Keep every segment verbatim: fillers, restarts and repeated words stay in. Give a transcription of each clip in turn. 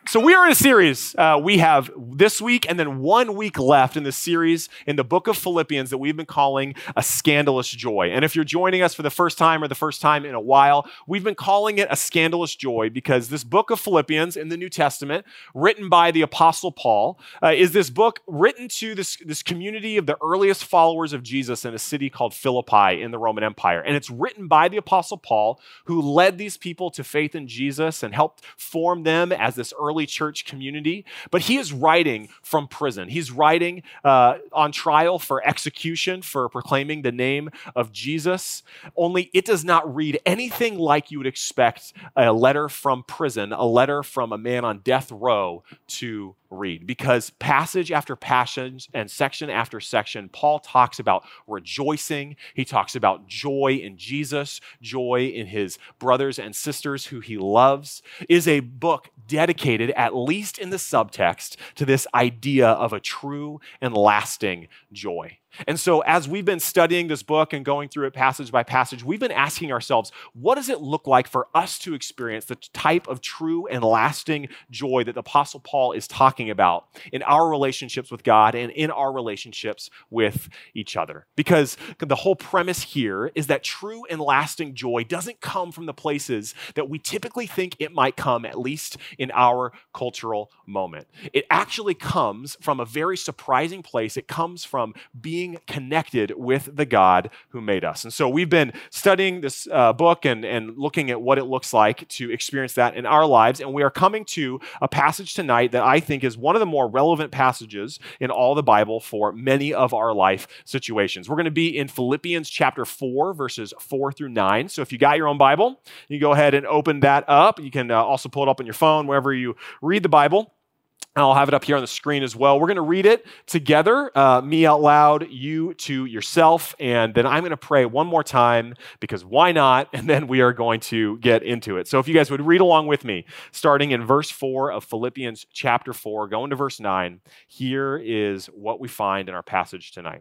So we are in a series. Uh, we have this week and then one week left in the series in the book of Philippians that we've been calling A Scandalous Joy. And if you're joining us for the first time or the first time in a while, we've been calling it A Scandalous Joy because this book of Philippians in the New Testament, written by the Apostle Paul, uh, is this book written to this, this community of the earliest followers of Jesus in a city called Philippi in the Roman Empire. And it's written by the Apostle Paul, who led these people to faith in Jesus and helped form them as this early church community, but he is writing from prison. He's writing uh, on trial for execution for proclaiming the name of Jesus, only it does not read anything like you would expect a letter from prison, a letter from a man on death row to read, because passage after passage and section after section, Paul talks about rejoicing. He talks about joy in Jesus, joy in his brothers and sisters who he loves. It is a book dedicated, at least in the subtext, to this idea of a true and lasting joy. And so as we've been studying this book and going through it passage by passage, we've been asking ourselves, what does it look like for us to experience the type of true and lasting joy that the Apostle Paul is talking about in our relationships with God and in our relationships with each other? Because the whole premise here is that true and lasting joy doesn't come from the places that we typically think it might come, at least in our cultural moment. It actually comes from a very surprising place. It comes from being connected with the God who made us. And so we've been studying this uh, book and, and looking at what it looks like to experience that in our lives. And we are coming to a passage tonight that I think is one of the more relevant passages in all the Bible for many of our life situations. We're going to be in Philippians chapter four, verses four through nine. So if you got your own Bible, you go ahead and open that up. You can uh, also pull it up on your phone, wherever you read the Bible. I'll have it up here on the screen as well. We're going to read it together, uh, me out loud, you to yourself, and then I'm going to pray one more time, because why not? And then we are going to get into it. So if you guys would read along with me, starting in verse four of Philippians chapter four, going to verse nine, here is what we find in our passage tonight.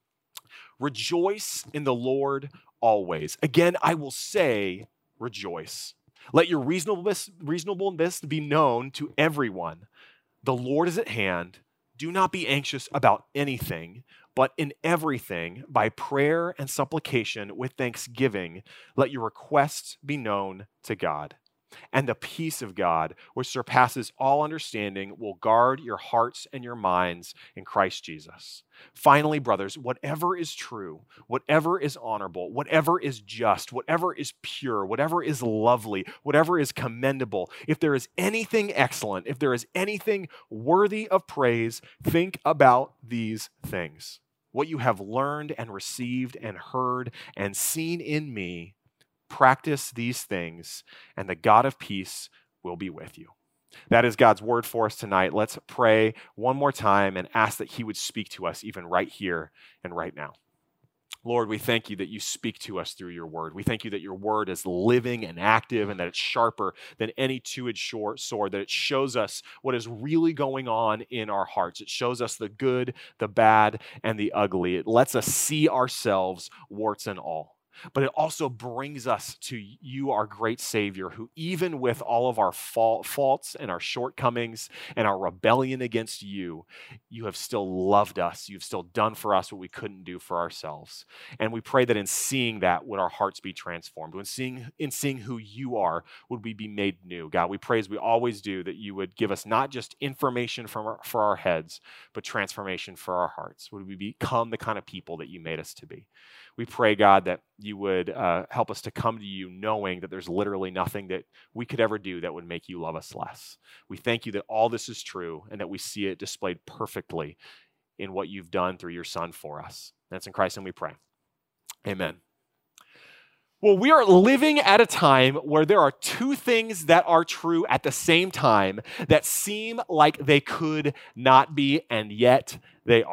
Rejoice in the Lord always. Again, I will say, rejoice. Let your reasonableness, reasonableness be known to everyone. The Lord is at hand. Do not be anxious about anything, but in everything, by prayer and supplication with thanksgiving, let your requests be known to God. And the peace of God, which surpasses all understanding, will guard your hearts and your minds in Christ Jesus. Finally, brothers, whatever is true, whatever is honorable, whatever is just, whatever is pure, whatever is lovely, whatever is commendable, if there is anything excellent, if there is anything worthy of praise, think about these things. What you have learned and received and heard and seen in me, practice these things, and the God of peace will be with you. That is God's word for us tonight. Let's pray one more time and ask that he would speak to us even right here and right now. Lord, we thank you that you speak to us through your word. We thank you that your word is living and active and that it's sharper than any two-edged sword, that it shows us what is really going on in our hearts. It shows us the good, the bad, and the ugly. It lets us see ourselves, warts and all. But it also brings us to you, our great Savior, who even with all of our faults and our shortcomings and our rebellion against you, you have still loved us. You've still done for us what we couldn't do for ourselves. And we pray that in seeing that, would our hearts be transformed. When seeing, in seeing who you are, would we be made new. God, we pray as we always do that you would give us not just information from our, for our heads, but transformation for our hearts. Would we become the kind of people that you made us to be? We pray, God, that you would uh, help us to come to you knowing that there's literally nothing that we could ever do that would make you love us less. We thank you that all this is true and that we see it displayed perfectly in what you've done through your Son for us. That's in Christ's name we pray. Amen. Well, we are living at a time where there are two things that are true at the same time that seem like they could not be, and yet they are.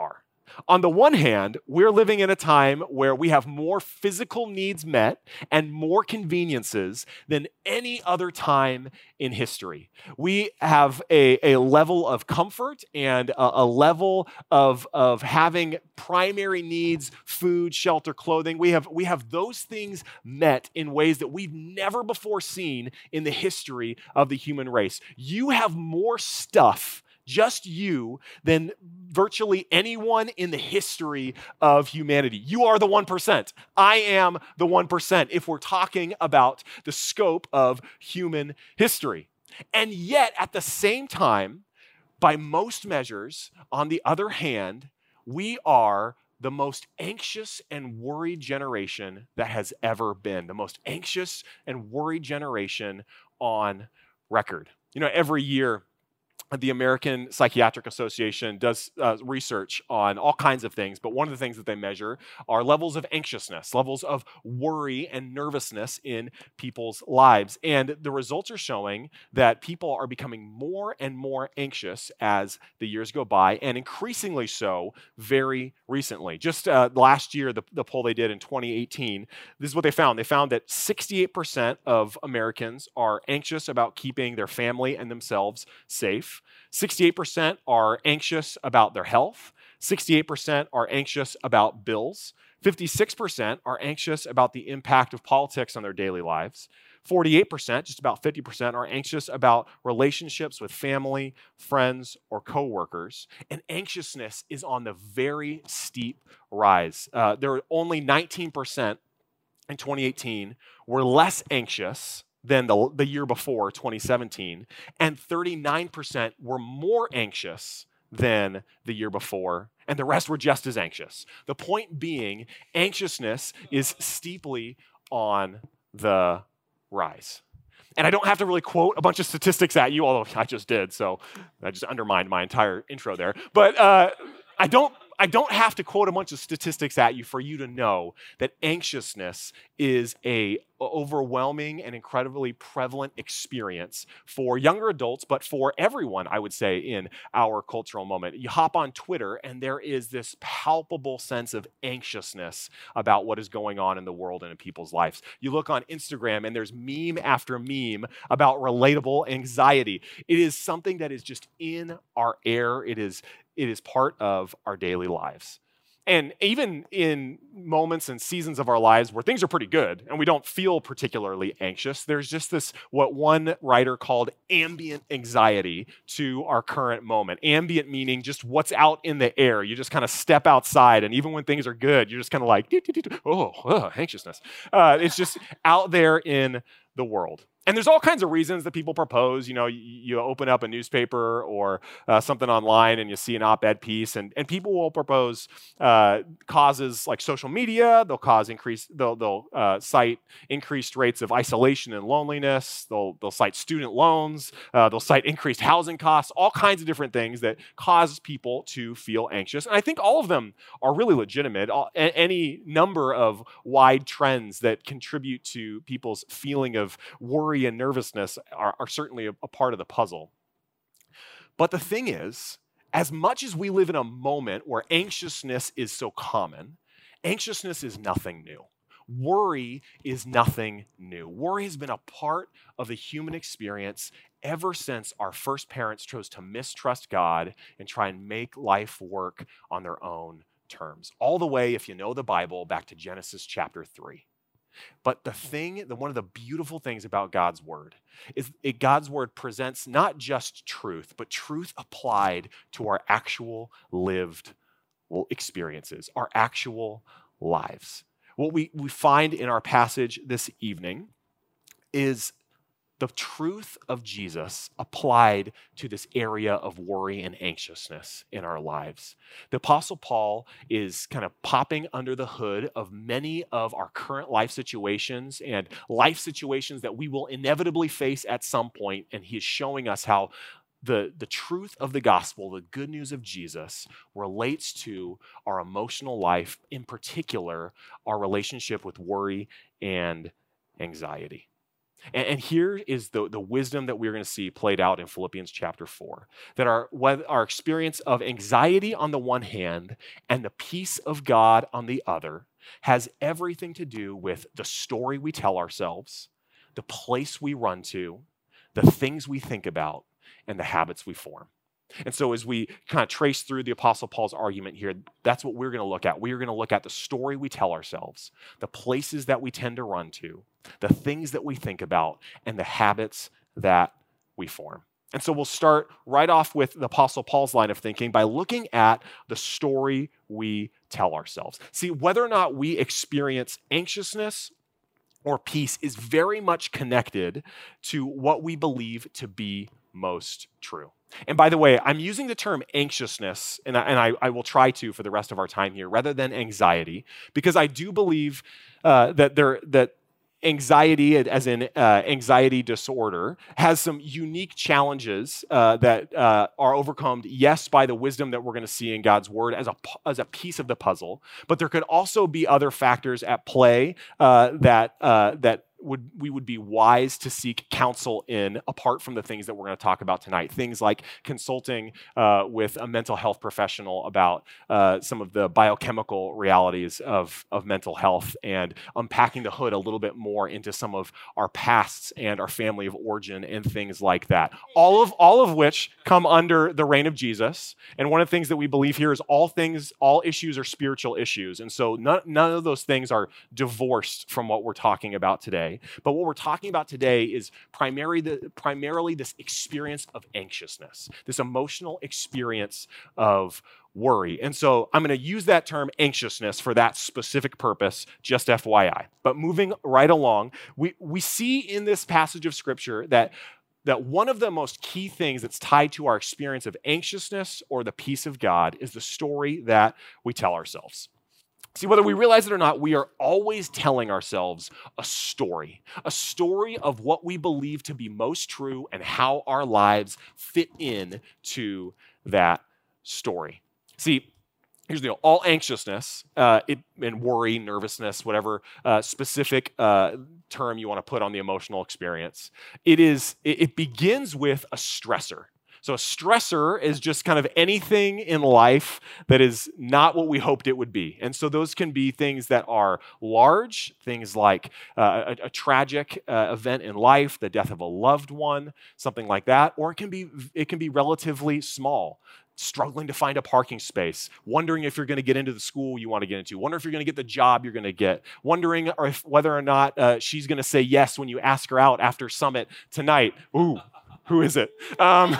On the one hand, we're living in a time where we have more physical needs met and more conveniences than any other time in history. We have a, a level of comfort and a, a level of, of having primary needs, food, shelter, clothing. We have, we have those things met in ways that we've never before seen in the history of the human race. You have more stuff, just you, than virtually anyone in the history of humanity. You are the one percent. I am the one percent if we're talking about the scope of human history. And yet, at the same time, by most measures, on the other hand, we are the most anxious and worried generation that has ever been. The most anxious and worried generation on record. You know, every year, the American Psychiatric Association does uh, research on all kinds of things, but one of the things that they measure are levels of anxiousness, levels of worry and nervousness in people's lives. And the results are showing that people are becoming more and more anxious as the years go by, and increasingly so very recently. Just uh, last year, the, the poll they did in twenty eighteen, this is what they found. They found that sixty-eight percent of Americans are anxious about keeping their family and themselves safe. sixty-eight percent are anxious about their health. sixty-eight percent are anxious about bills. fifty-six percent are anxious about the impact of politics on their daily lives. forty-eight percent, just about fifty percent, are anxious about relationships with family, friends, or coworkers. And anxiousness is on the very steep rise. Uh, there were only nineteen percent in twenty eighteen were less anxious than the, the year before, twenty seventeen, and thirty-nine percent were more anxious than the year before, and the rest were just as anxious. The point being, anxiousness is steeply on the rise. And I don't have to really quote a bunch of statistics at you, although I just did, so I just undermined my entire intro there. But uh, I don't I don't have to quote a bunch of statistics at you for you to know that anxiousness is a overwhelming and incredibly prevalent experience for younger adults, but for everyone, I would say, in our cultural moment. You hop on Twitter, and there is this palpable sense of anxiousness about what is going on in the world and in people's lives. You look on Instagram, and there's meme after meme about relatable anxiety. It is something that is just in our air. It is It is part of our daily lives. And even in moments and seasons of our lives where things are pretty good and we don't feel particularly anxious, there's just this, what one writer called ambient anxiety to our current moment. Ambient meaning just what's out in the air. You just kind of step outside, and even when things are good, you're just kind of like, oh, oh, anxiousness. Uh, it's just out there in the world. And there's all kinds of reasons that people propose. You know, you, you open up a newspaper or uh, something online and you see an op-ed piece, and, and people will propose uh, causes like social media. They'll cause increase. They'll they'll uh, cite increased rates of isolation and loneliness. They'll they'll cite student loans. Uh, they'll cite increased housing costs. All kinds of different things that cause people to feel anxious. And I think all of them are really legitimate. All, a, any number of wide trends that contribute to people's feeling of worry and nervousness are, are certainly a, a part of the puzzle. But the thing is, as much as we live in a moment where anxiousness is so common, anxiousness is nothing new. Worry is nothing new. Worry has been a part of the human experience ever since our first parents chose to mistrust God and try and make life work on their own terms. All the way, if you know the Bible, back to Genesis chapter three. But the thing, the, one of the beautiful things about God's word is it, God's word presents not just truth, but truth applied to our actual lived experiences, our actual lives. What we, we find in our passage this evening is the truth of Jesus applied to this area of worry and anxiousness in our lives. The Apostle Paul is kind of popping under the hood of many of our current life situations and life situations that we will inevitably face at some point, and he is showing us how the, the truth of the gospel, the good news of Jesus, relates to our emotional life, in particular, our relationship with worry and anxiety. And, and here is the, the wisdom that we're going to see played out in Philippians chapter four, that our, what, our experience of anxiety on the one hand and the peace of God on the other has everything to do with the story we tell ourselves, the place we run to, the things we think about, and the habits we form. And so as we kind of trace through the Apostle Paul's argument here, that's what we're going to look at. We are going to look at the story we tell ourselves, the places that we tend to run to, the things that we think about, and the habits that we form. And so we'll start right off with the Apostle Paul's line of thinking by looking at the story we tell ourselves. See, whether or not we experience anxiousness or peace is very much connected to what we believe to be most true. And by the way, I'm using the term anxiousness, and I, and I, I will try to for the rest of our time here, rather than anxiety, because I do believe uh, that there that anxiety, as in uh, anxiety disorder, has some unique challenges uh, that uh, are overcome, yes, by the wisdom that we're going to see in God's word as a as a piece of the puzzle, but there could also be other factors at play uh, that uh, that. Would we would be wise to seek counsel in, apart from the things that we're going to talk about tonight. Things like consulting uh, with a mental health professional about uh, some of the biochemical realities of, of mental health, and unpacking the hood a little bit more into some of our pasts and our family of origin and things like that. All of all of which come under the reign of Jesus. And one of the things that we believe here is all things, all issues are spiritual issues. And so none, none of those things are divorced from what we're talking about today. But what we're talking about today is primarily, the, primarily this experience of anxiousness, this emotional experience of worry. And so I'm going to use that term anxiousness for that specific purpose, just F Y I. But moving right along, we, we see in this passage of Scripture that that one of the most key things that's tied to our experience of anxiousness or the peace of God is the story that we tell ourselves. See, whether we realize it or not, we are always telling ourselves a story, a story of what we believe to be most true and how our lives fit in to that story. See, here's the deal. All anxiousness uh, it, and worry, nervousness, whatever uh, specific uh, term you want to put on the emotional experience, it is. It, it begins with a stressor. So a stressor is just kind of anything in life that is not what we hoped it would be. And so those can be things that are large, things like uh, a, a tragic uh, event in life, the death of a loved one, something like that, or it can be it can be relatively small. Struggling to find a parking space, wondering if you're going to get into the school you want to get into, wondering if you're going to get the job you're going to get, wondering if, whether or not uh, she's going to say yes when you ask her out after Summit tonight. Ooh, who is it? Um,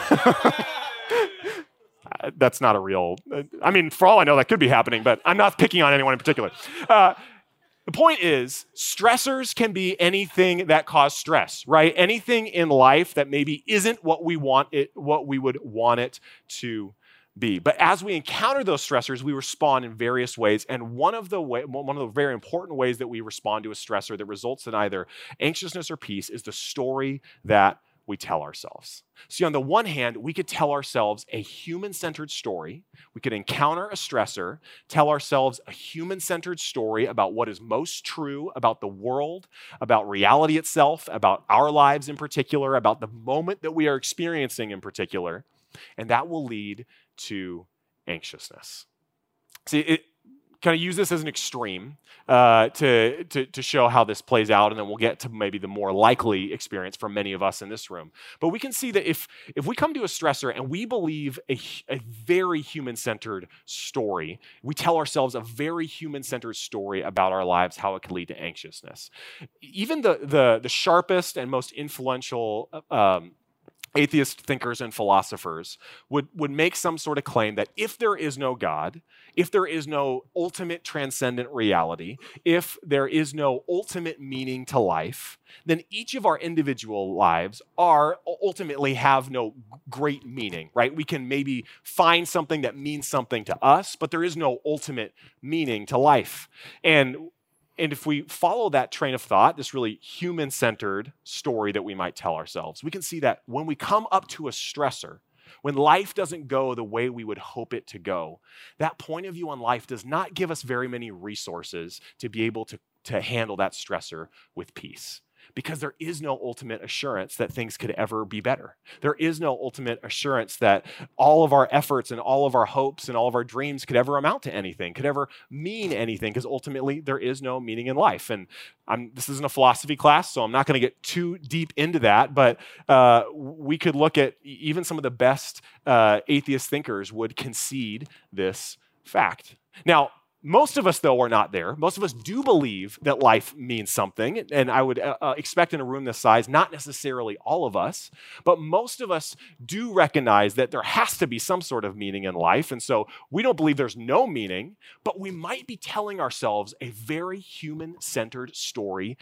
that's not a real, I mean, for all I know, that could be happening, but I'm not picking on anyone in particular. Uh, The point is, stressors can be anything that cause stress, right? Anything in life that maybe isn't what we want it, what we would want it to be. But as we encounter those stressors, we respond in various ways. And one of the way, one of the very important ways that we respond to a stressor that results in either anxiousness or peace is the story that we tell ourselves. See, on the one hand, we could tell ourselves a human-centered story. We could encounter a stressor, tell ourselves a human-centered story about what is most true about the world, about reality itself, about our lives in particular, about the moment that we are experiencing in particular, and that will lead to anxiousness. See, it, kind of use this as an extreme uh, to, to, to show how this plays out, and then we'll get to maybe the more likely experience for many of us in this room. But we can see that if, if we come to a stressor and we believe a, a very human-centered story, we tell ourselves a very human-centered story about our lives, how it can lead to anxiousness. Even the, the, the sharpest and most influential um, atheist thinkers and philosophers would, would make some sort of claim that if there is no God, if there is no ultimate transcendent reality, if there is no ultimate meaning to life, then each of our individual lives are ultimately have no great meaning, right? We can maybe find something that means something to us, but there is no ultimate meaning to life. And And if we follow that train of thought, this really human-centered story that we might tell ourselves, we can see that when we come up to a stressor, when life doesn't go the way we would hope it to go, that point of view on life does not give us very many resources to be able to, to handle that stressor with peace. because there is no ultimate assurance that things could ever be better. There is no ultimate assurance that all of our efforts and all of our hopes and all of our dreams could ever amount to anything, could ever mean anything, because ultimately there is no meaning in life. And I'm, this isn't a philosophy class, so I'm not going to get too deep into that, but uh, we could look at even some of the best uh, atheist thinkers would concede this fact. Now, most of us, though, are not there. Most of us do believe that life means something, and I would uh, expect in a room this size, not necessarily all of us, but most of us do recognize that there has to be some sort of meaning in life, and so we don't believe there's no meaning, but we might be telling ourselves a very human-centered story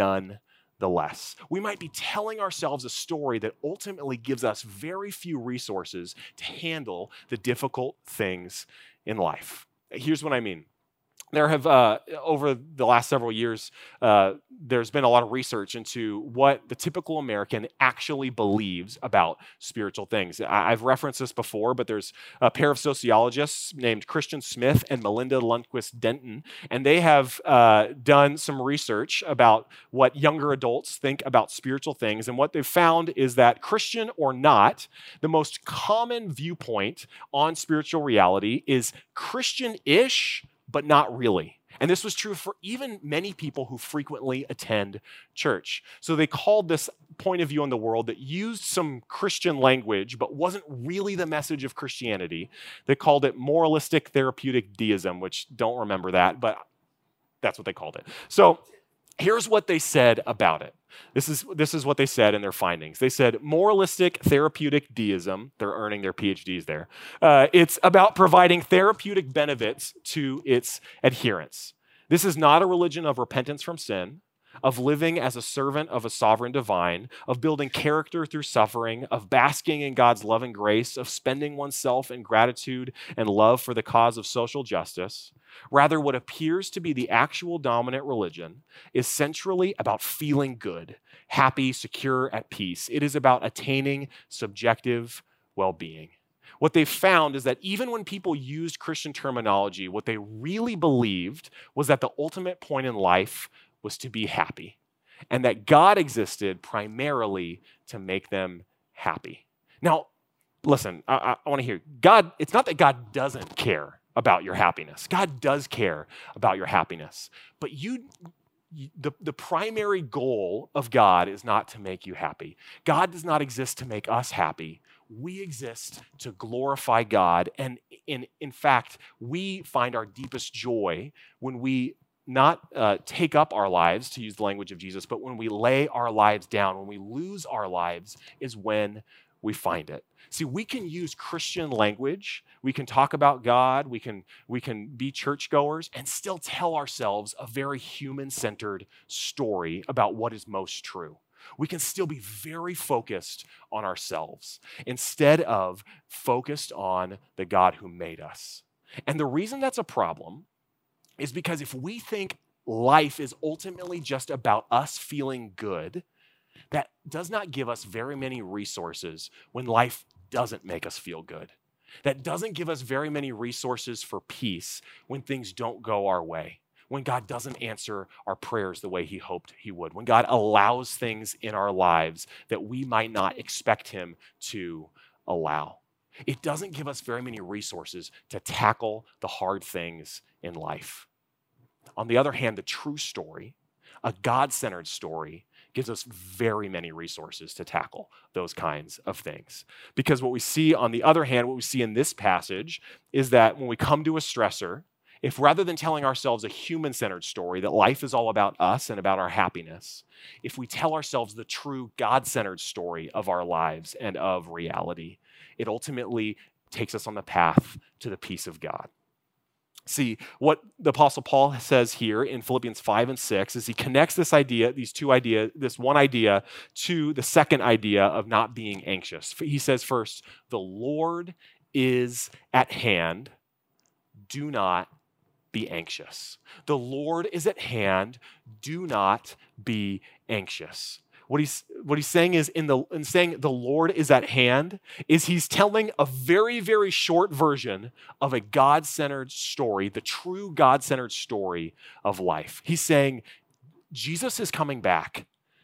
nonetheless. We might be telling ourselves a story that ultimately gives us very few resources to handle the difficult things in life. Here's what I mean. There have, uh, over the last several years, uh, there's been a lot of research into what the typical American actually believes about spiritual things. I- I've referenced this before, but there's a pair of sociologists named Christian Smith and Melinda Lundquist Denton, and they have uh, done some research about what younger adults think about spiritual things, and what they've found is that, Christian or not, the most common viewpoint on spiritual reality is Christian-ish, but not really. And this was true for even many people who frequently attend church. So they called this point of view on the world that used some Christian language, but wasn't really the message of Christianity. They called it moralistic therapeutic deism, which don't remember that, but that's what they called it. So here's what they said about it. This is, this is what they said in their findings. They said, moralistic therapeutic deism, they're earning their P H Ds there, uh, it's about providing therapeutic benefits to its adherents. This is not a religion of repentance from sin, of living as a servant of a sovereign divine, of building character through suffering, of basking in God's love and grace, of spending oneself in gratitude and love for the cause of social justice. Rather, what appears to be the actual dominant religion is centrally about feeling good, happy, secure, at peace. It is about attaining subjective well-being. What they found is that even when people used Christian terminology, what they really believed was that the ultimate point in life was to be happy, and that God existed primarily to make them happy. Now, listen, I, I, I want to hear, God, it's not that God doesn't care about your happiness. God does care about your happiness, but you, the, the primary goal of God is not to make you happy. God does not exist to make us happy. We exist to glorify God, and in, in fact, we find our deepest joy when we not uh, take up our lives, to use the language of Jesus, but when we lay our lives down, when we lose our lives, is when we find it. See, we can use Christian language, we can talk about God, we can, we can be churchgoers, and still tell ourselves a very human-centered story about what is most true. We can still be very focused on ourselves instead of focused on the God who made us. And the reason that's a problem is because if we think life is ultimately just about us feeling good, that does not give us very many resources when life doesn't make us feel good. That doesn't give us very many resources for peace when things don't go our way, when God doesn't answer our prayers the way he hoped he would, when God allows things in our lives that we might not expect him to allow. It doesn't give us very many resources to tackle the hard things in life. On the other hand, the true story, a God-centered story, gives us very many resources to tackle those kinds of things. Because what we see, on the other hand, what we see in this passage is that when we come to a stressor, if rather than telling ourselves a human-centered story, that life is all about us and about our happiness, if we tell ourselves the true God-centered story of our lives and of reality, it ultimately takes us on the path to the peace of God. See, what the Apostle Paul says here in Philippians five and six is he connects this idea, these two ideas, this one idea to the second idea of not being anxious. He says first, the Lord is at hand. Do not be anxious. The Lord is at hand. Do not be anxious. What he's, what he's saying is, in, the, in saying the Lord is at hand, is he's telling a very, very short version of a God-centered story, the true God-centered story of life. He's saying, Jesus is coming back.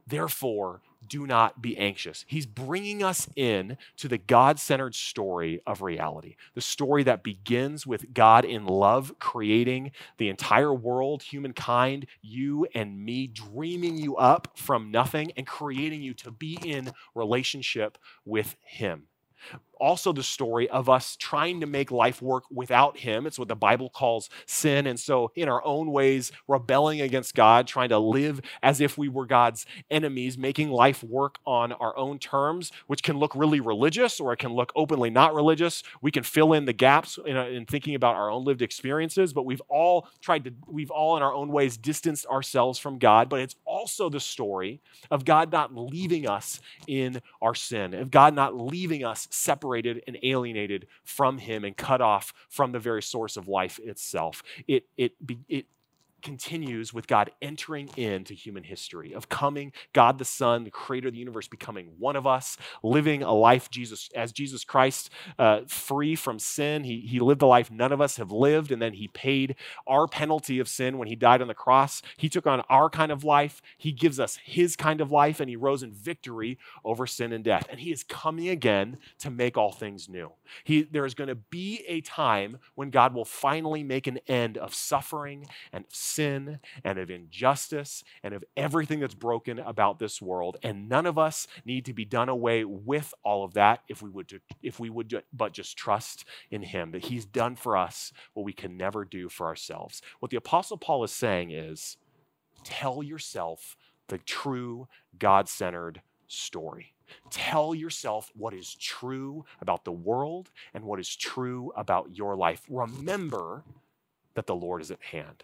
Therefore, do not be anxious. He's bringing us in to the God-centered story of reality, the story that begins with God in love creating the entire world, humankind, you and me, dreaming you up from nothing and creating you to be in relationship with him. Also the story of us trying to make life work without him. It's what the Bible calls sin. And so in our own ways, rebelling against God, trying to live as if we were God's enemies, making life work on our own terms, which can look really religious or it can look openly not religious. We can fill in the gaps in, in thinking about our own lived experiences, but we've all tried to, we've all in our own ways distanced ourselves from God. But it's also the story of God not leaving us in our sin, of God not leaving us separated and alienated from him and cut off from the very source of life itself. It, it, it continues with God entering into human history, of coming, God the Son, the creator of the universe, becoming one of us, living a life Jesus as Jesus Christ, uh, free from sin. He, he lived a life none of us have lived, and then he paid our penalty of sin when he died on the cross. He took on our kind of life. He gives us his kind of life, and he rose in victory over sin and death. And he is coming again to make all things new. He, there is going to be a time when God will finally make an end of suffering and sin and of injustice and of everything that's broken about this world. And none of us need to be done away with all of that if we would, if we would but just trust in him, that he's done for us what we can never do for ourselves. What the Apostle Paul is saying is, tell yourself the true God-centered story. Tell yourself what is true about the world and what is true about your life. Remember that the Lord is at hand.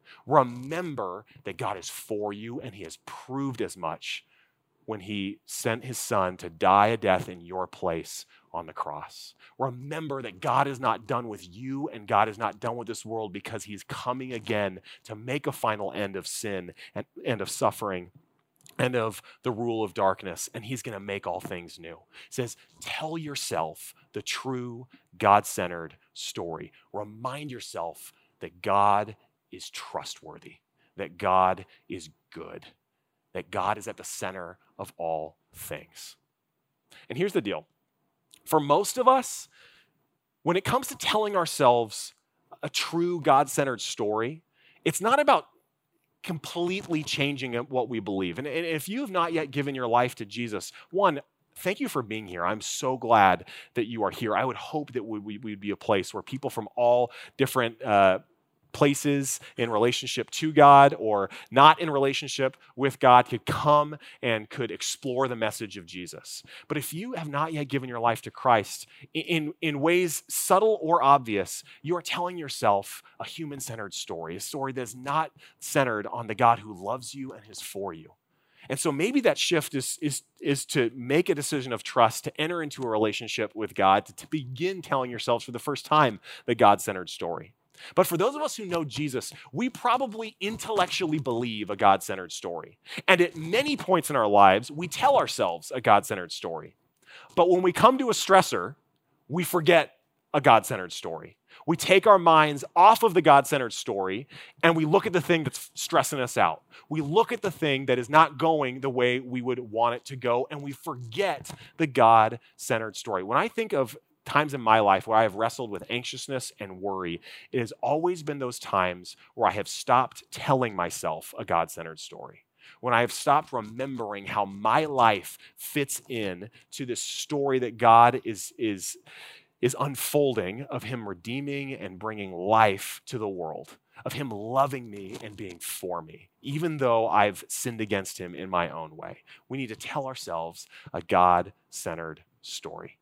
Remember that God is for you, and he has proved as much when he sent his son to die a death in your place on the cross. Remember that God is not done with you and God is not done with this world, because he's coming again to make a final end of sin and, and of suffering and of the rule of darkness, and he's going to make all things new. It says, tell yourself the true God-centered story. Remind yourself that God is trustworthy, that God is good, that God is at the center of all things. And here's the deal. For most of us, when it comes to telling ourselves a true God-centered story, it's not about completely changing what we believe. And if you have not yet given your life to Jesus, one, thank you for being here. I'm so glad that you are here. I would hope that we would be a place where people from all different uh, places in relationship to God or not in relationship with God could come and could explore the message of Jesus. But if you have not yet given your life to Christ, in, in ways subtle or obvious, you are telling yourself a human-centered story, a story that is not centered on the God who loves you and is for you. And so maybe that shift is, is, is to make a decision of trust, to enter into a relationship with God, to, to begin telling yourselves for the first time the God-centered story. But for those of us who know Jesus, we probably intellectually believe a God-centered story. And at many points in our lives, we tell ourselves a God-centered story. But when we come to a stressor, we forget a God-centered story. We take our minds off of the God-centered story and we look at the thing that's stressing us out. We look at the thing that is not going the way we would want it to go, and we forget the God-centered story. When I think of times in my life where I have wrestled with anxiousness and worry, it has always been those times where I have stopped telling myself a God-centered story. When I have stopped remembering how my life fits in to this story that God is, is, is unfolding of him redeeming and bringing life to the world, of him loving me and being for me, even though I've sinned against him in my own way. We need to tell ourselves a God-centered story.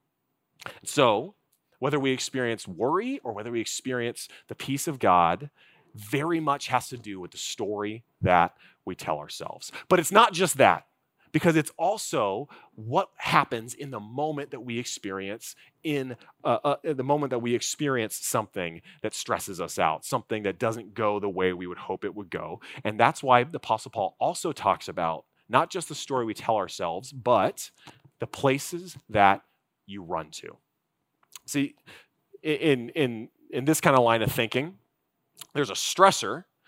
So, whether we experience worry or whether we experience the peace of God, very much has to do with the story that we tell ourselves. But it's not just that, because it's also what happens in the moment that we experience in uh, uh, the moment that we experience something that stresses us out, something that doesn't go the way we would hope it would go. And that's why the Apostle Paul also talks about not just the story we tell ourselves, but the places that you run to. See, in, in, in this kind of line of thinking, there's a stressor,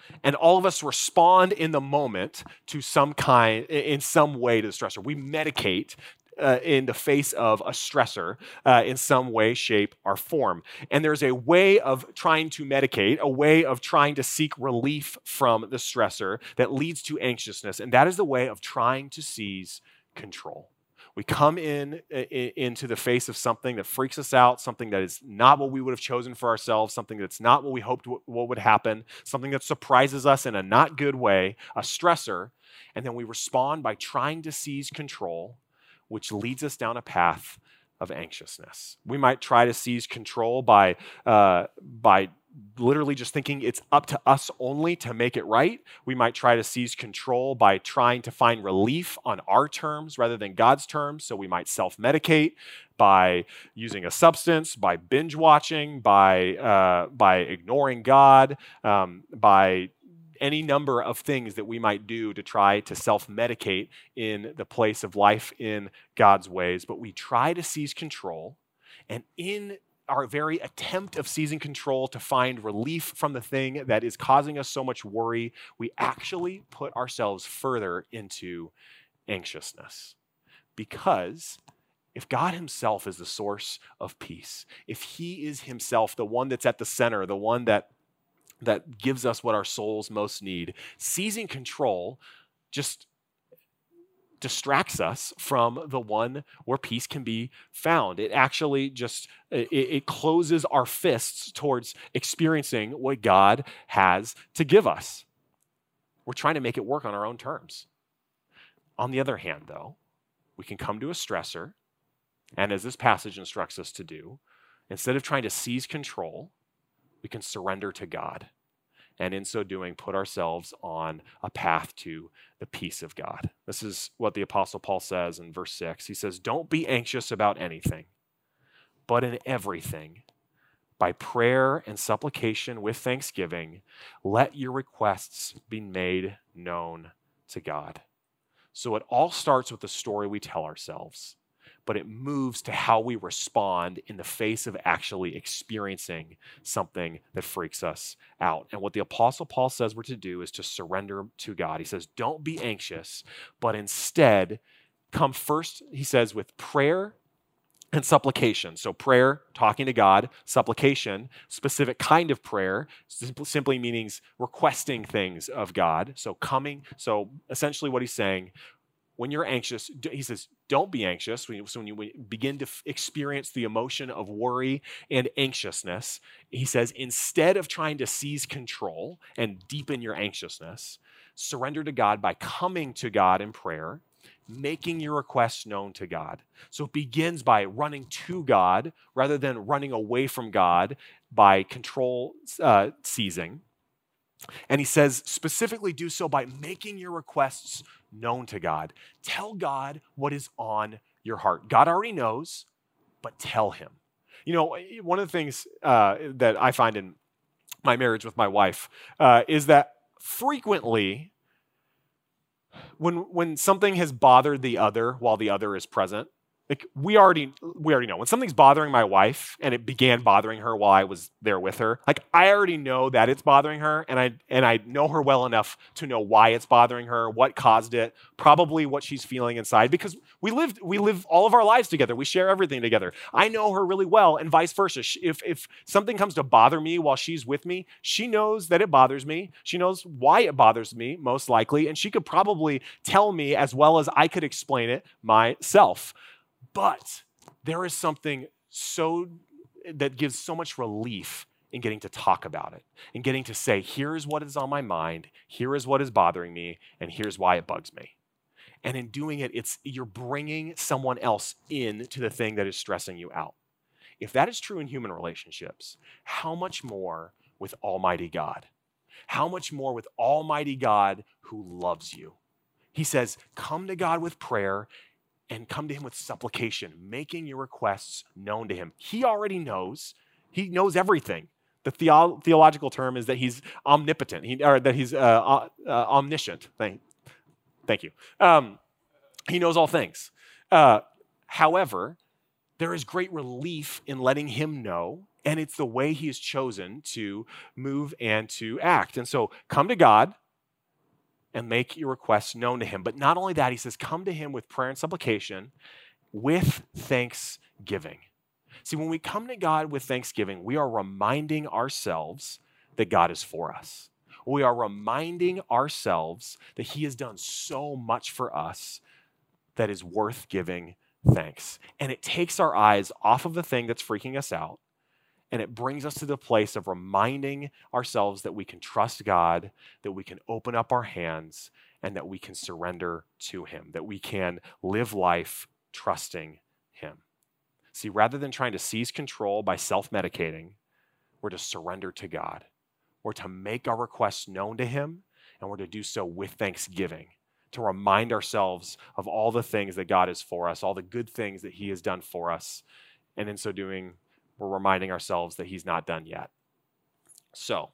And all of us respond in the moment to some kind, in some way to the stressor. We medicate uh, in the face of a stressor uh, in some way, shape, or form. And there's a way of trying to medicate, a way of trying to seek relief from the stressor that leads to anxiousness. And that is the way of trying to seize control. We come in, in into the face of something that freaks us out, something that is not what we would have chosen for ourselves, something that's not what we hoped w- what would happen, something that surprises us in a not good way, a stressor, and then we respond by trying to seize control, which leads us down a path of anxiousness. We might try to seize control by uh, by literally just thinking it's up to us only to make it right. We might try to seize control by trying to find relief on our terms rather than God's terms. So we might self-medicate by using a substance, by binge watching, by uh, by ignoring God, um, by any number of things that we might do to try to self-medicate in the place of life in God's ways. But we try to seize control, and in our very attempt of seizing control to find relief from the thing that is causing us so much worry, we actually put ourselves further into anxiousness. Because if God himself is the source of peace, if he is himself the one that's at the center, the one that, that gives us what our souls most need, seizing control just distracts us from the one where peace can be found. It actually just, it, it closes our fists towards experiencing what God has to give us. We're trying to make it work on our own terms. On the other hand, though, we can come to a stressor, and as this passage instructs us to do, instead of trying to seize control, we can surrender to God. And in so doing, put ourselves on a path to the peace of God. This is what the Apostle Paul says in verse six. He says, "Don't be anxious about anything, but in everything, by prayer and supplication with thanksgiving, let your requests be made known to God." So it all starts with the story we tell ourselves, but it moves to how we respond in the face of actually experiencing something that freaks us out. And what the Apostle Paul says we're to do is to surrender to God. He says, don't be anxious, but instead come first, he says, with prayer and supplication. So prayer, talking to God; supplication, specific kind of prayer, simply means requesting things of God. So coming, so essentially what he's saying, when you're anxious, he says, don't be anxious. So when you begin to experience the emotion of worry and anxiousness, he says, instead of trying to seize control and deepen your anxiousness, surrender to God by coming to God in prayer, making your requests known to God. So it begins by running to God rather than running away from God by control uh, seizing. And he says, specifically do so by making your requests known to God. Tell God what is on your heart. God already knows, but tell him. You know, one of the things uh, that I find in my marriage with my wife uh, is that frequently when, when something has bothered the other while the other is present, like we already we already know when something's bothering my wife and it began bothering her while I was there with her, like I already know that it's bothering her, and I and I know her well enough to know why it's bothering her, what caused it, probably what she's feeling inside, because we live we live all of our lives together. We share everything together. I know her really well, and vice versa. If if something comes to bother me while she's with me, she knows that it bothers me. She knows why it bothers me, most likely, and she could probably tell me as well as I could explain it myself. But there is something so that gives so much relief in getting to talk about it and getting to say, here's what is on my mind, here is what is bothering me, and here's why it bugs me. And in doing it, it's you're bringing someone else into the thing that is stressing you out. If that is true in human relationships, how much more with Almighty God? How much more with Almighty God who loves you? He says, come to God with prayer and come to him with supplication, making your requests known to him. He already knows. He knows everything. The theo- theological term is that he's omnipotent, he, or that he's uh, uh, uh, omniscient. Thank, thank you. Um, he knows all things. Uh, however, there is great relief in letting him know And it's the way he has chosen to move and to act. And so come to God and make your requests known to him. But not only that, he says, come to him with prayer and supplication with thanksgiving. See, when we come to God with thanksgiving, we are reminding ourselves that God is for us. We are reminding ourselves that he has done so much for us that is worth giving thanks. And it takes our eyes off of the thing that's freaking us out, and it brings us to the place of reminding ourselves that we can trust God, that we can open up our hands, and that we can surrender to him, that we can live life trusting him. See, rather than trying to seize control by self-medicating, we're to surrender to God. We're to make our requests known to him, and we're to do so with thanksgiving, to remind ourselves of all the things that God is for us, all the good things that he has done for us. And in so doing, we're reminding ourselves that he's not done yet. So,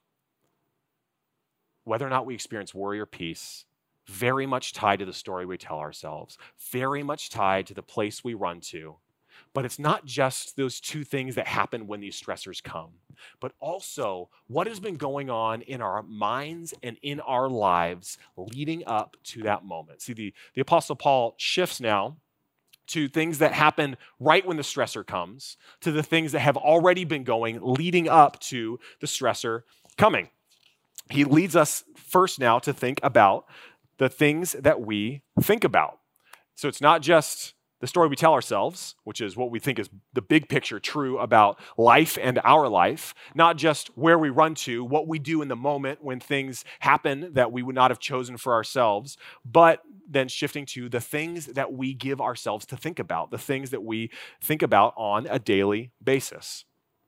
whether or not we experience worry or peace, very much tied to the story we tell ourselves, very much tied to the place we run to. But it's not just those two things that happen when these stressors come, but also what has been going on in our minds and in our lives leading up to that moment. See, the, the Apostle Paul shifts now to things that happen right when the stressor comes, to the things that have already been going leading up to the stressor coming. He leads us first now to think about the things that we think about. So it's not just the story we tell ourselves, which is what we think is the big picture true about life and our life, not just where we run to, what we do in the moment when things happen that we would not have chosen for ourselves, but then shifting to the things that we give ourselves to think about, the things that we think about on a daily basis.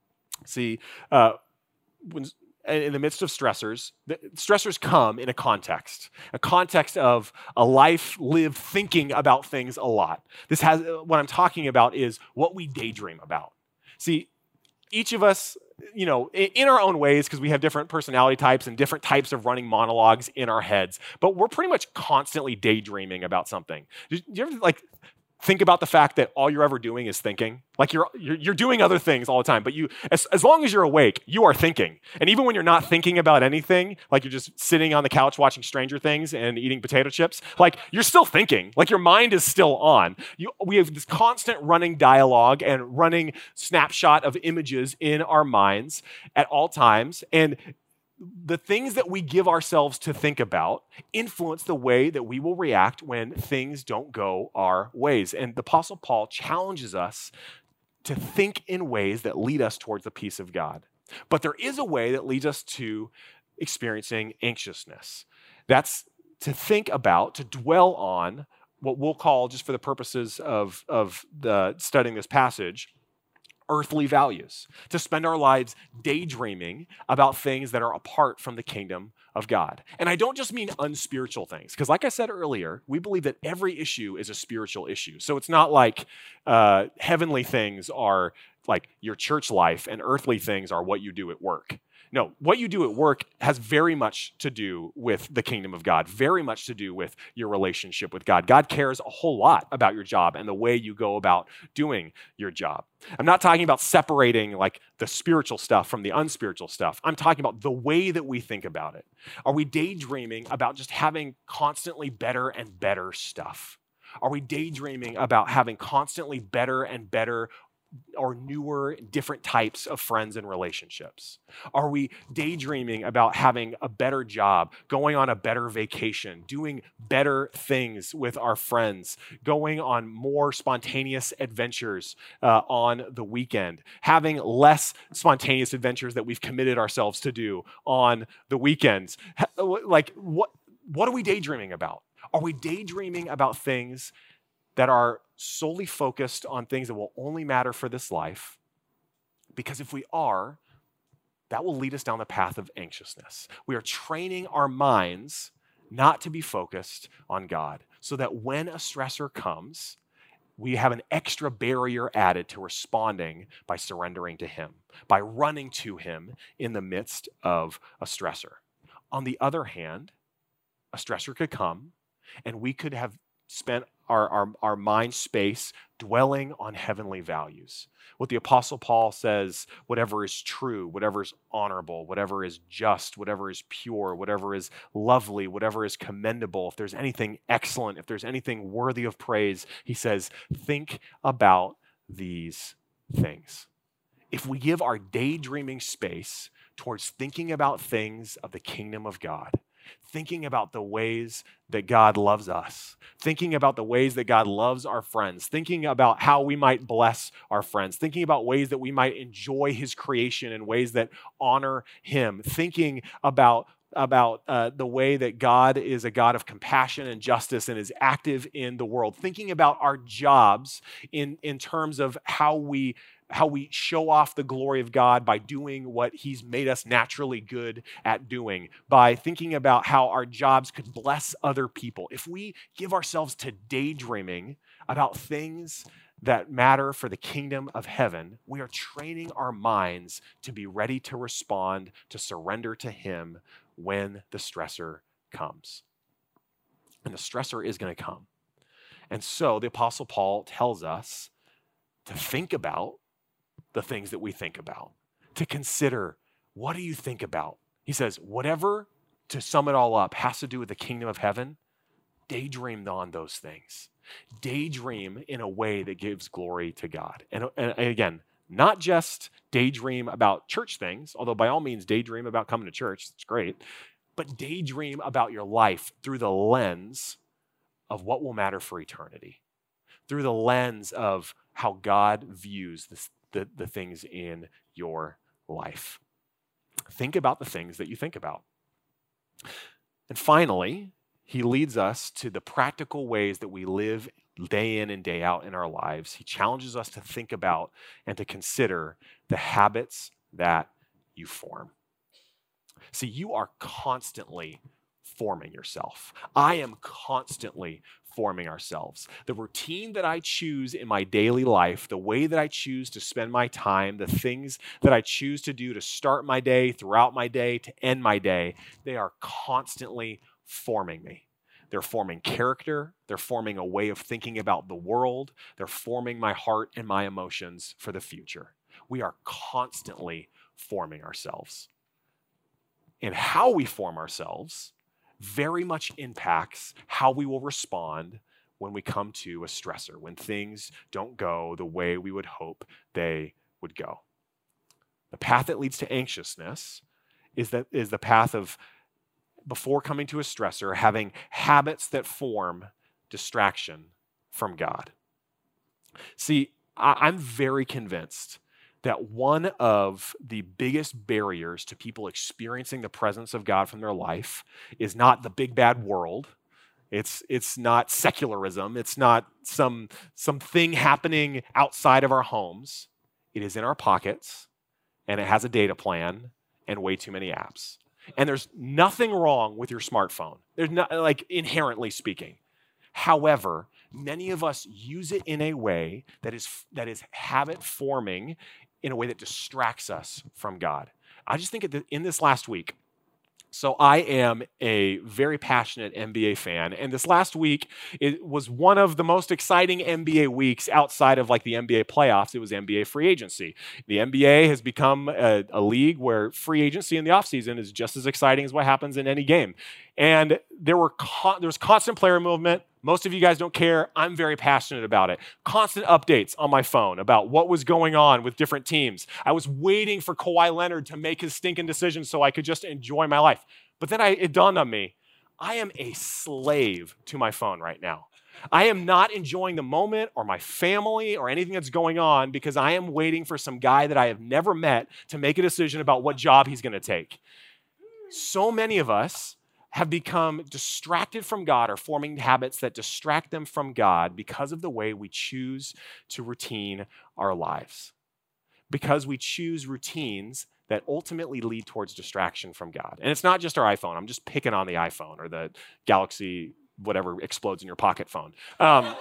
See, uh, when in the midst of stressors, the stressors come in a context, a context of a life lived thinking about things a lot. This has, what I'm talking about is what we daydream about. See, each of us, you know, in our own ways, because we have different personality types and different types of running monologues in our heads, but we're pretty much constantly daydreaming about something. Do you ever like think about the fact that all you're ever doing is thinking? Like you're you're, you're doing other things all the time, but you, as, as long as you're awake, you are thinking. And even when you're not thinking about anything, like you're just sitting on the couch watching Stranger Things and eating potato chips, like you're still thinking. Like your mind is still on. You, we have this constant running dialogue and running snapshot of images in our minds at all times. And the things that we give ourselves to think about influence the way that we will react when things don't go our ways. And the Apostle Paul challenges us to think in ways that lead us towards the peace of God. But there is a way that leads us to experiencing anxiousness. That's to think about, to dwell on what we'll call, just for the purposes of, of the, studying this passage, earthly values, to spend our lives daydreaming about things that are apart from the kingdom of God. And I don't just mean unspiritual things, because like I said earlier, we believe that every issue is a spiritual issue. So it's not like uh, heavenly things are like your church life and earthly things are what you do at work. No, what you do at work has very much to do with the kingdom of God, very much to do with your relationship with God. God cares a whole lot about your job and the way you go about doing your job. I'm not talking about separating like the spiritual stuff from the unspiritual stuff. I'm talking about the way that we think about it. Are we daydreaming about just having constantly better and better stuff? Are we daydreaming about having constantly better and better or newer, different types of friends and relationships? Are we daydreaming about having a better job, going on a better vacation, doing better things with our friends, going on more spontaneous adventures uh, on the weekend, having less spontaneous adventures that we've committed ourselves to do on the weekends? Like, what, what are we daydreaming about? Are we daydreaming about things that are solely focused on things that will only matter for this life? Because if we are, that will lead us down the path of anxiousness. We are training our minds not to be focused on God, so that when a stressor comes, we have an extra barrier added to responding by surrendering to him, by running to him in the midst of a stressor. On the other hand, a stressor could come and we could have spent our, our, our mind space dwelling on heavenly values. What the Apostle Paul says, whatever is true, whatever is honorable, whatever is just, whatever is pure, whatever is lovely, whatever is commendable, if there's anything excellent, if there's anything worthy of praise, he says, think about these things. If we give our daydreaming space towards thinking about things of the kingdom of God, thinking about the ways that God loves us, thinking about the ways that God loves our friends, thinking about how we might bless our friends, thinking about ways that we might enjoy his creation in ways that honor him, thinking about about uh, the way that God is a God of compassion and justice and is active in the world, thinking about our jobs in, in terms of how we how we show off the glory of God by doing what he's made us naturally good at doing, by thinking about how our jobs could bless other people. If we give ourselves to daydreaming about things that matter for the kingdom of heaven, we are training our minds to be ready to respond, to surrender to him when the stressor comes. And the stressor is going to come. And so the Apostle Paul tells us to think about the things that we think about, to consider, what do you think about? He says, whatever, to sum it all up, has to do with the kingdom of heaven, daydream on those things. Daydream in a way that gives glory to God. And, and again, not just daydream about church things, although by all means daydream about coming to church, it's great, but daydream about your life through the lens of what will matter for eternity, through the lens of how God views this, the, the things in your life. Think about the things that you think about. And finally, he leads us to the practical ways that we live day in and day out in our lives. He challenges us to think about and to consider the habits that you form. See, you are constantly forming yourself. I am constantly forming ourselves. The routine that I choose in my daily life, the way that I choose to spend my time, the things that I choose to do to start my day, throughout my day, to end my day, they are constantly forming me. They're forming character. They're forming a way of thinking about the world. They're forming my heart and my emotions for the future. We are constantly forming ourselves. And how we form ourselves very much impacts how we will respond when we come to a stressor, when things don't go the way we would hope they would go. The path that leads to anxiousness is, that, is the path of, before coming to a stressor, having habits that form distraction from God. See, I, I'm very convinced that one of the biggest barriers to people experiencing the presence of God from their life is not the big bad world. It's, it's not secularism. It's not some, some thing happening outside of our homes. It is in our pockets, and it has a data plan and way too many apps. And there's nothing wrong with your smartphone. There's not, like, inherently speaking. However, many of us use it in a way that is, that is habit forming, in a way that distracts us from God. I just think in this last week, so I am a very passionate N B A fan, and this last week, it was one of the most exciting N B A weeks outside of like the N B A playoffs. It was N B A free agency. The N B A has become a, a league where free agency in the offseason is just as exciting as what happens in any game. And there were con- there was constant player movement. Most of you guys don't care. I'm very passionate about it. Constant updates on my phone about what was going on with different teams. I was waiting for Kawhi Leonard to make his stinking decision so I could just enjoy my life. But then I, it dawned on me, I am a slave to my phone right now. I am not enjoying the moment or my family or anything that's going on because I am waiting for some guy that I have never met to make a decision about what job he's going to take. So many of us have become distracted from God or forming habits that distract them from God because of the way we choose to routine our lives. Because we choose routines that ultimately lead towards distraction from God. And it's not just our iPhone. I'm just picking on the iPhone or the Galaxy, whatever explodes in your pocket phone. Um,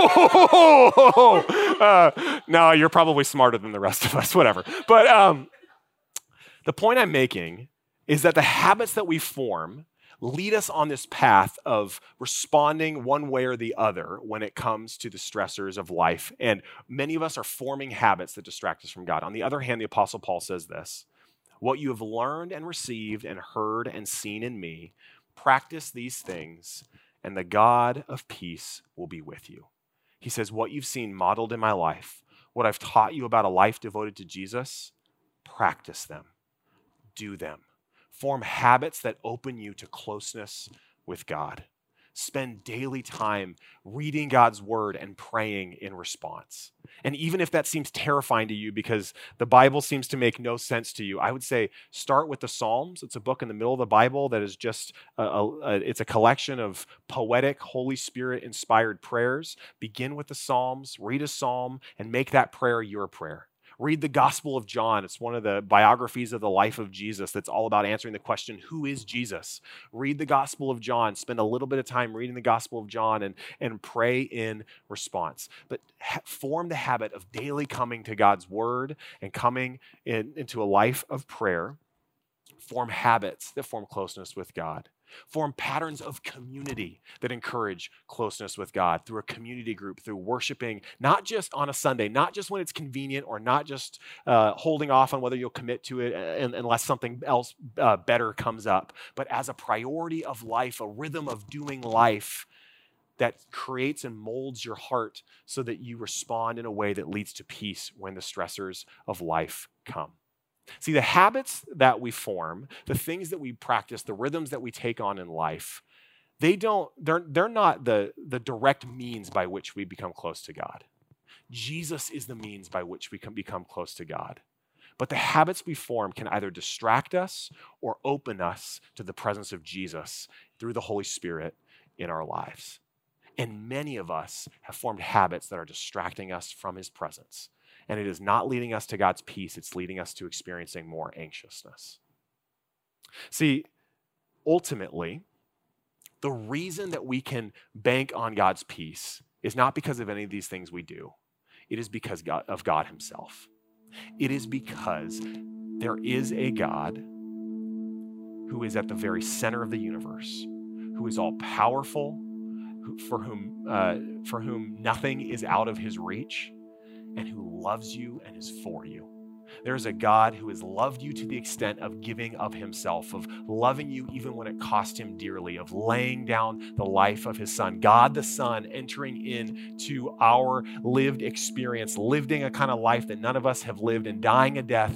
uh, no, you're probably smarter than the rest of us, whatever. But um, the point I'm making is that the habits that we form lead us on this path of responding one way or the other when it comes to the stressors of life. And many of us are forming habits that distract us from God. On the other hand, the Apostle Paul says this: what you have learned and received and heard and seen in me, practice these things, and the God of peace will be with you. He says, what you've seen modeled in my life, what I've taught you about a life devoted to Jesus, practice them, do them. Form habits that open you to closeness with God. Spend daily time reading God's word and praying in response. And even if that seems terrifying to you because the Bible seems to make no sense to you, I would say start with the Psalms. It's a book in the middle of the Bible that is just, a, a, a, it's a collection of poetic, Holy Spirit inspired prayers. Begin with the Psalms, read a psalm, and make that prayer your prayer. Read the Gospel of John. It's one of the biographies of the life of Jesus that's all about answering the question, who is Jesus? Read the Gospel of John. Spend a little bit of time reading the Gospel of John and, and pray in response. But ha- form the habit of daily coming to God's word and coming in, into a life of prayer. Form habits that form closeness with God. Form patterns of community that encourage closeness with God through a community group, through worshiping, not just on a Sunday, not just when it's convenient or not just uh, holding off on whether you'll commit to it unless something else uh, better comes up, but as a priority of life, a rhythm of doing life that creates and molds your heart so that you respond in a way that leads to peace when the stressors of life come. See, the habits that we form, the things that we practice, the rhythms that we take on in life, they don't, they're, they're not the, the direct means by which we become close to God. Jesus is the means by which we can become close to God. But the habits we form can either distract us or open us to the presence of Jesus through the Holy Spirit in our lives. And many of us have formed habits that are distracting us from his presence. And it is not leading us to God's peace. It's leading us to experiencing more anxiousness. See, ultimately, the reason that we can bank on God's peace is not because of any of these things we do. It is because God, of God himself. It is because there is a God who is at the very center of the universe, who is all powerful, who, for whom, uh, for whom nothing is out of his reach, and who loves you and is for you. There is a God who has loved you to the extent of giving of himself, of loving you even when it cost him dearly, of laying down the life of his son. God the Son entering into our lived experience, living a kind of life that none of us have lived, and dying a death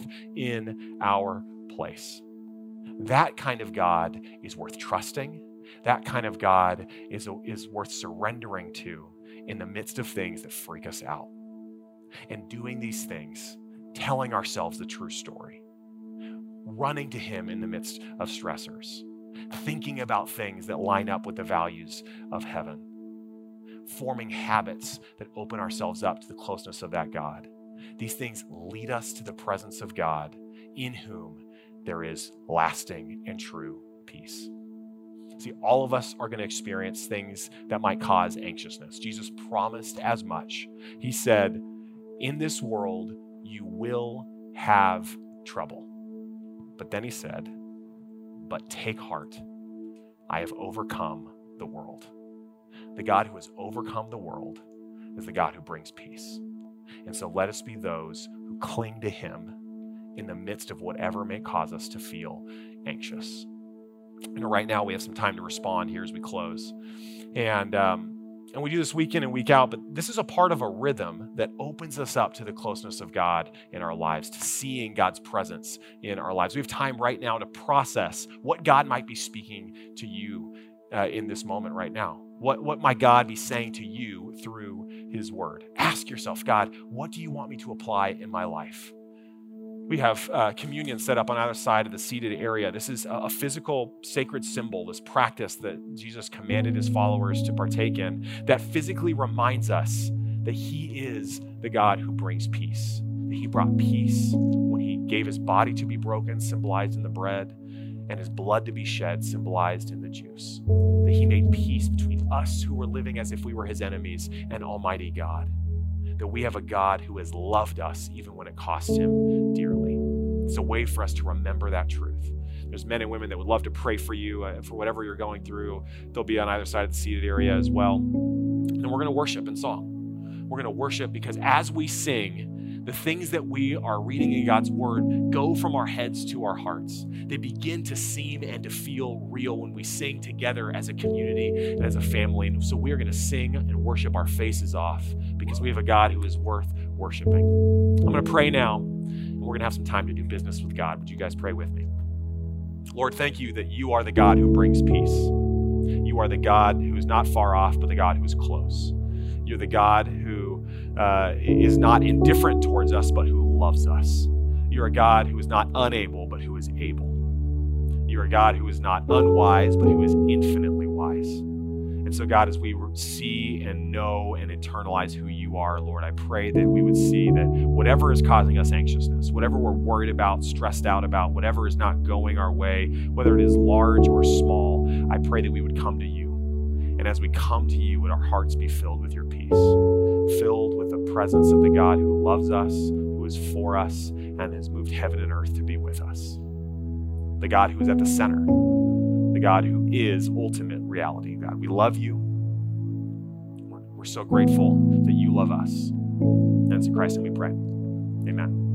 in our place. That kind of God is worth trusting. That kind of God is, is worth surrendering to in the midst of things that freak us out. And doing these things, telling ourselves the true story, running to him in the midst of stressors, thinking about things that line up with the values of heaven, forming habits that open ourselves up to the closeness of that God. These things lead us to the presence of God, in whom there is lasting and true peace. See, all of us are going to experience things that might cause anxiousness. Jesus promised as much. He said, in this world, you will have trouble. But then he said, but take heart. I have overcome the world. The God who has overcome the world is the God who brings peace. And so let us be those who cling to him in the midst of whatever may cause us to feel anxious. And right now we have some time to respond here as we close. And, um, And we do this week in and week out, but this is a part of a rhythm that opens us up to the closeness of God in our lives, to seeing God's presence in our lives. We have time right now to process what God might be speaking to you uh, in this moment right now. What, what might God be saying to you through his word? Ask yourself, God, what do you want me to apply in my life? We have uh, communion set up on either side of the seated area. This is a, a physical sacred symbol, this practice that Jesus commanded his followers to partake in, that physically reminds us that he is the God who brings peace, that he brought peace when he gave his body to be broken, symbolized in the bread, and his blood to be shed, symbolized in the juice, that he made peace between us who were living as if we were his enemies and Almighty God, that we have a God who has loved us even when it cost him dearly. It's a way for us to remember that truth. There's men and women that would love to pray for you uh, for whatever you're going through. They'll be on either side of the seated area as well. And we're going to worship in song. We're going to worship because as we sing, the things that we are reading in God's word go from our heads to our hearts. They begin to seem and to feel real when we sing together as a community and as a family. And so we are going to sing and worship our faces off because we have a God who is worth worshiping. I'm going to pray now, and we're going to have some time to do business with God. Would you guys pray with me? Lord, thank you that you are the God who brings peace. You are the God who is not far off, but the God who is close. You're the God who uh, is not indifferent towards us, but who loves us. You're a God who is not unable, but who is able. You're a God who is not unwise, but who is infinitely wise. And so, God, as we see and know and internalize who you are, Lord, I pray that we would see that whatever is causing us anxiousness, whatever we're worried about, stressed out about, whatever is not going our way, whether it is large or small, I pray that we would come to you. And as we come to you, would our hearts be filled with your peace, filled with the presence of the God who loves us, who is for us, and has moved heaven and earth to be with us. The God who is at the center, the God who is ultimate reality. God, we love you. We're, we're so grateful that you love us. And it's in Christ that we pray. Amen.